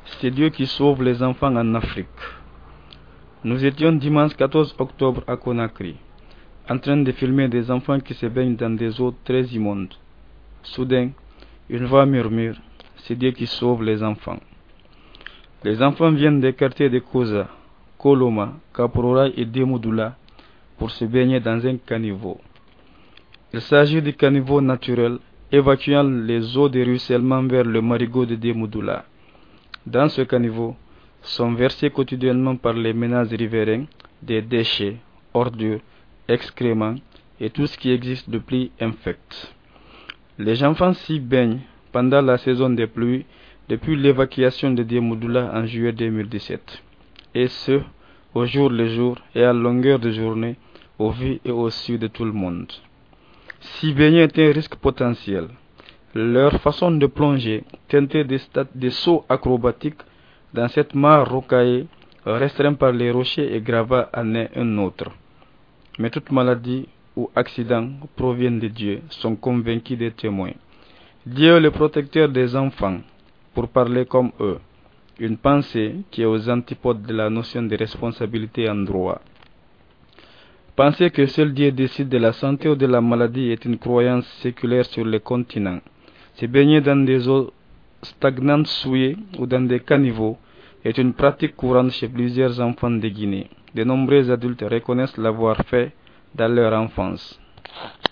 C'est Dieu qui sauve les enfants en Afrique. Nous étions dimanche 14 octobre à Conakry, en train de filmer des enfants qui se baignent dans des eaux très immondes. Soudain, une voix murmure, c'est Dieu qui sauve les enfants. Les enfants viennent des quartiers de Koza, Koloma, Kaporora et Demoudoula pour se baigner dans un caniveau. Il s'agit du caniveau naturel évacuant les eaux de ruissellement vers le marigot de Demoudoula. Dans ce caniveau sont versés quotidiennement par les ménages riverains des déchets, ordures, excréments et tout ce qui existe de plus infect. Les enfants s'y baignent pendant la saison des pluies depuis l'évacuation de Demoudoula en juillet 2017, et ce, au jour le jour et à longueur de journée, au vu et au su de tout le monde. S'y baigner est un risque potentiel. Leur façon de plonger, teintée de sauts acrobatiques dans cette mare rocaillée, restreinte par les rochers et gravats, en est un autre. Mais toute maladie ou accident proviennent de Dieu, sont convaincus des témoins. Dieu est le protecteur des enfants, pour parler comme eux. Une pensée qui est aux antipodes de la notion de responsabilité en droit. Penser que seul Dieu décide de la santé ou de la maladie est une croyance séculaire sur le continent. Se baigner dans des eaux stagnantes souillées ou dans des caniveaux est une pratique courante chez plusieurs enfants de Guinée. De nombreux adultes reconnaissent l'avoir fait dans leur enfance.